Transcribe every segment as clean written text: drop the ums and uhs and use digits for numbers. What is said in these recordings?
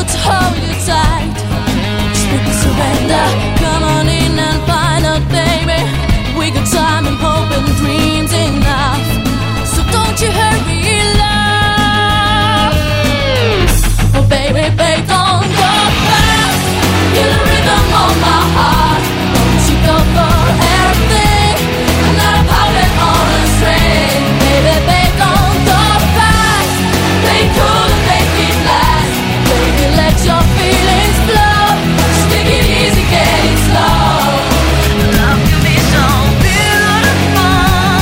eager to hold you tight. Speak of surrender, come on in and find out, baby. We got time and hope and dreams enough. So don't you hurry, love. Oh baby, babe, don't go fast. You're the rhythm of my heart. Don't you go for everything. I'm not a puppet on a string. Baby, babe, don't go fast. Play cool and make it last. Baby, let your feelings flow. Just take it easy, getting slow. Love can be so beautiful.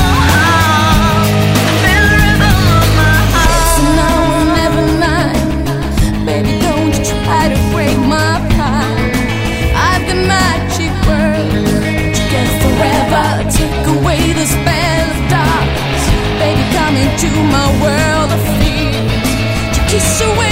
Feel the rhythm of my heart. So now or never mind. Baby, don't you try to break my pride. I've got magic words to get forever. Take away the spell of darkness. Baby, come into my world of fears. To kiss away